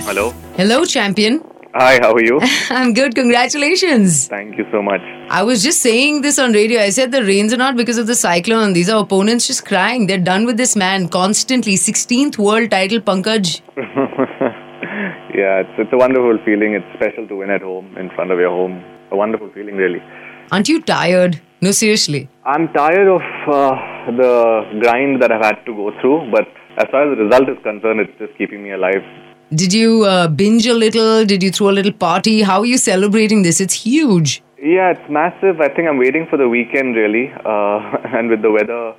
Hello. Hello, champion. Hi, how are you? I'm good. Congratulations. Thank you so much. I was just saying this on radio. I said the rains are not because of the cyclone. These are opponents just crying. They're done with this man constantly. 16th world title, Pankaj. Yeah, it's a wonderful feeling. It's special to win at home, in front of your home. A wonderful feeling, really. Aren't you tired? No, seriously. I'm tired of the grind that I've had to go through, but as far as the result is concerned, it's just keeping me alive. Did you binge a little? Did you throw a little party? How are you celebrating this? It's huge. Yeah, it's massive. I think I'm waiting for the weekend, really. And with the weather,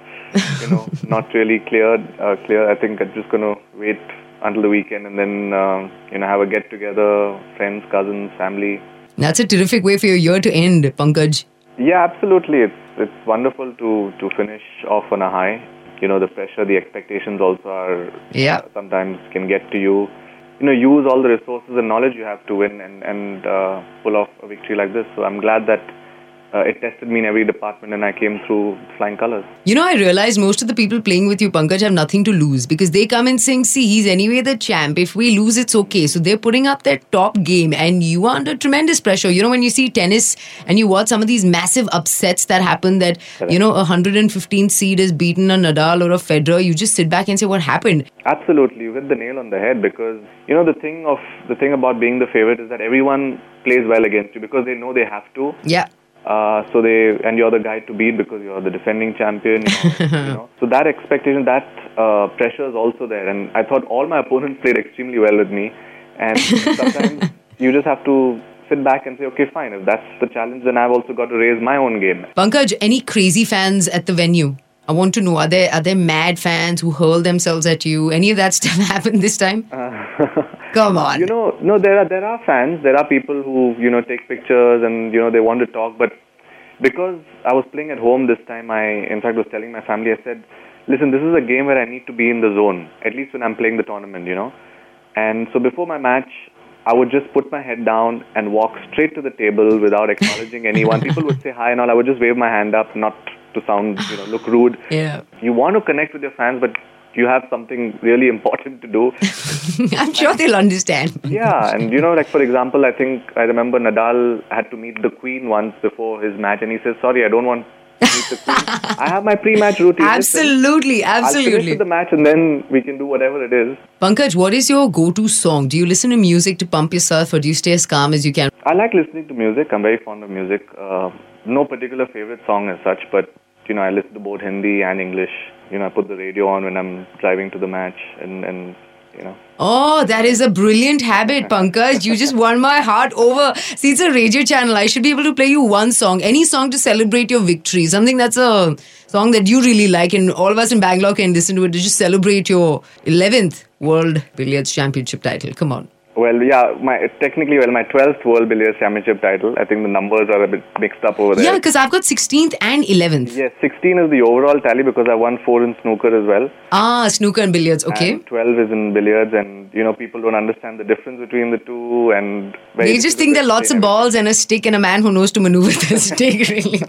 not really clear, I think I'm just going to wait until the weekend and then, have a get-together, friends, cousins, family. That's a terrific way for your year to end, Pankaj. Yeah, absolutely. It's wonderful to finish off on a high. The pressure, the expectations also are sometimes can get to you. Use all the resources and knowledge you have to win and pull off a victory like this. So I'm glad that it tested me in every department and I came through flying colors. I realized most of the people playing with you, Pankaj, have nothing to lose because they come and saying, see, he's anyway the champ. If we lose, it's okay. So they're putting up their top game and you are under tremendous pressure. When you see tennis and you watch some of these massive upsets that happen that, Correct. A 115th seed has beaten a Nadal or a Federer, you just sit back and say, what happened? Absolutely. You hit the nail on the head because, the thing about being the favorite is that everyone plays well against you because they know they have to. Yeah. And you're the guy to beat because you're the defending champion. So that expectation, that pressure is also there. And I thought all my opponents played extremely well with me. And sometimes you just have to sit back and say, okay, fine. If that's the challenge, then I've also got to raise my own game. Pankaj, any crazy fans at the venue? I want to know, are there mad fans who hurl themselves at you? Any of that stuff happened this time? Come on. No, there are fans. There are people who, take pictures and, they want to talk. But because I was playing at home this time, I, in fact, was telling my family, I said, listen, this is a game where I need to be in the zone, at least when I'm playing the tournament, And so before my match, I would just put my head down and walk straight to the table without acknowledging anyone. People would say hi and all. I would just wave my hand up, not to sound, look rude. Yeah. You want to connect with your fans, but you have something really important to do. I'm sure they'll understand. Yeah, and for example, I remember Nadal had to meet the Queen once before his match, and he says, sorry, I don't want to meet the Queen. I have my pre-match routine. Absolutely. I'll finish with the match and then we can do whatever it is. Pankaj, what is your go-to song? Do you listen to music to pump yourself or do you stay as calm as you can? I like listening to music. I'm very fond of music. No particular favorite song as such, but I listen to both Hindi and English. I put the radio on when I'm driving to the match and. Oh, that is a brilliant habit, Pankaj. You just won my heart over. See, it's a radio channel. I should be able to play you one song. Any song to celebrate your victory. Something that's a song that you really like and all of us in Bangalore can listen to it to just celebrate your 11th World Billiards Championship title. Come on. Well, yeah, my 12th World Billiards Championship title. I think the numbers are a bit mixed up over there. Yeah, because I've got 16th and 11th. Yes, 16 is the overall tally because I won 4 in snooker as well. Snooker and billiards, okay. And 12 is in billiards and, people don't understand the difference between the two and... They just think there are lots of balls and a stick and a man who knows to maneuver the stick, really.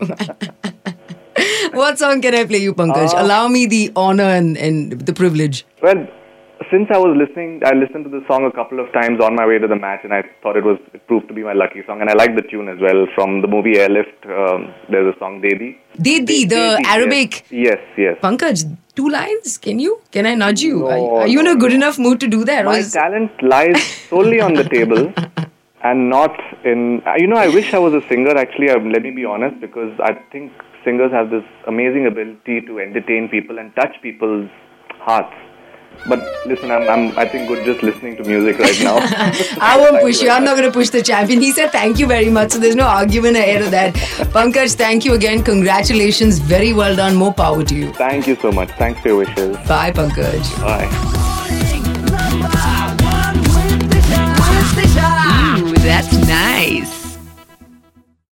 What song can I play you, Pankaj? Allow me the honor and the privilege. Well, since I listened to the song a couple of times on my way to the match and I thought it proved to be my lucky song. And I like the tune as well. From the movie Airlift, there's a song, Dedi. Dedi, the Arabic. Yes. Pankaj, 2 lines? Can I nudge you? No, are you in a good enough mood to do that? My talent lies solely on the table and not in... I wish I was a singer, actually. Let me be honest, because I think singers have this amazing ability to entertain people and touch people's hearts. But listen, I think good just listening to music right now. I won't push you. I'm not going to push the champion. He said thank you very much. So there's no argument ahead of that. Pankaj, thank you again. Congratulations. Very well done. More power to you. Thank you so much. Thanks for your wishes. Bye, Pankaj. Bye. Ooh, that's nice.